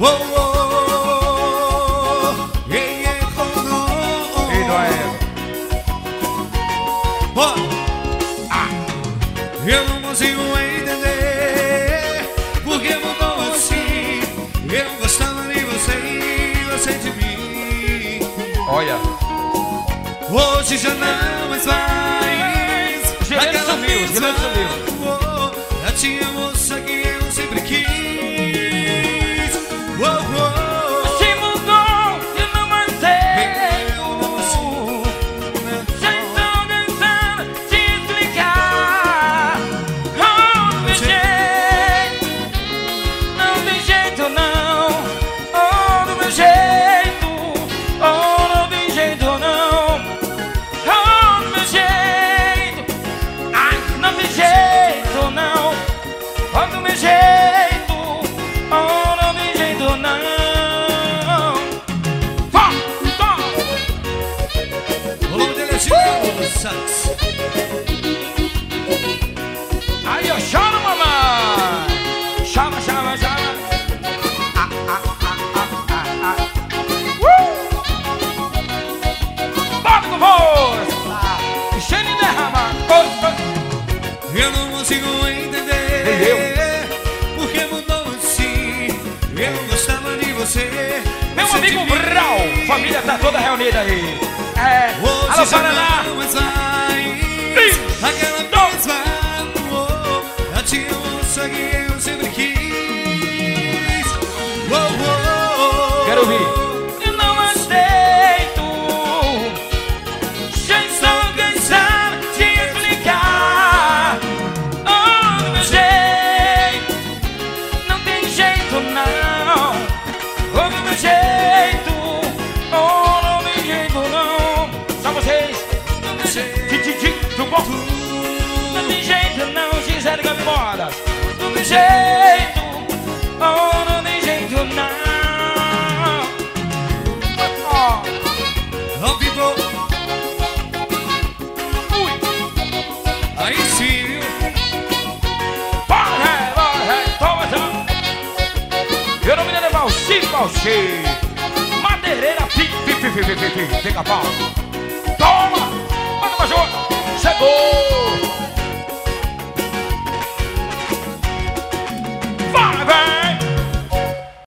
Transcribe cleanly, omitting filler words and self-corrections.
Eu não consigo entender porque mudou assim. Eu gostava de você e você de mim. Olha, hoje já não mais faz. Gerente sumiu, Gerente sumiu. A tia moça que eu sempre quis. Se mudou, eu não aceito. Já estou cansado de explicar. Oh, não tem jeito. Não tem jeito não. Oh, não tem jeito. Oh, não tem jeito não. Oh, não tem jeito. Ai, não tem jeito não. Oh, não tem jeito. Oh, não tem jeito não. O nome dele é Chico Santos. Aí eu choro, mamãe. Chama, chama, chama. Bota com força. Enchendo e derrama. Eu não consigo entender porque mudou assim. Eu gostava de você. Meu você amigo de mim. Brau, família tá toda reunida aí. É, Hoje alô já Paraná. não mais faz. Aquela mesma a tia moça que eu sempre quis. Quero ouvir. Eu não aceito. Já estou cansado de explicar. Oh, do meu jeito. Não tem jeito não. Oh, do meu jeito. Oh, não tem jeito não. Só vocês. Não tem jeito. Do bom. Não tem jeito não. Gisele Gabibodas. Não tem jeito. Oh, não tem jeito não. Ao vivo. Ui. Aí sim, viu? Vai, toma já. Eu não me lembro Valci. Madeireira, pica pau. Toma, manda mais uma. Chegou.